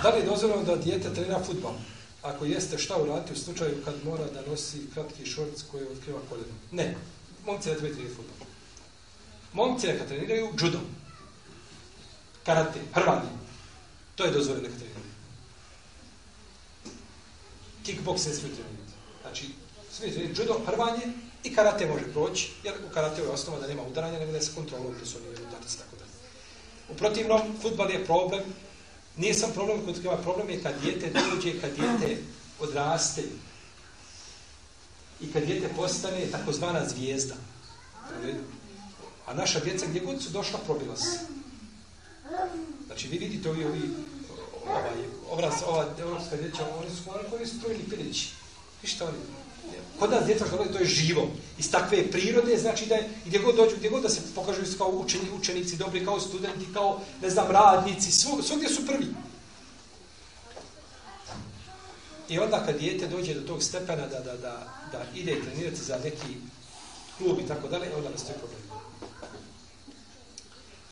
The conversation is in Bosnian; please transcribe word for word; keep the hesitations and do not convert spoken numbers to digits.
Da li je dozvoljeno da dijete trenira fudbal? Ako jeste, šta uraditi u slučaju kad mora da nosi kratki šorc koji otkriva koljeno? Ne. Momci ne trebaju trenirati fudbal. Momci neka treniraju judo, karate, hrvanje. To je dozvoljeno neka treniraju. Kickbox ne smije trenirati. Znači, smije trenirati judo, hrvanje i karate može proći, jer u karate je osnova da nema udaranja, nego da je se kontrolom, da su oni udarac, tako da. U protivnom, fudbal je problem. Nije sam problem kod toga, problem je kad dijete dođe, kad dijete odraste i kad dijete postane takozvana zvijezda. A naša djeca gdje god su došla, probila se. Znači, vi vidite ovi, ovi, ovaj, obraz, ova evropska djeća, oni su, oni su trojni pilići. Vište oni, kod nas djeca što dolazi, to je živo. Iz takve prirode, znači da je, gdje god dođu, gdje god da se pokažu kao učeni, učenici, dobri, kao studenti, kao, ne znam, radnici, svog, svogdje su prvi. I onda kad dijete dođe do tog stepena da, da, da, da ide trenirati za neki klub i tako dalje, onda nastoji problem.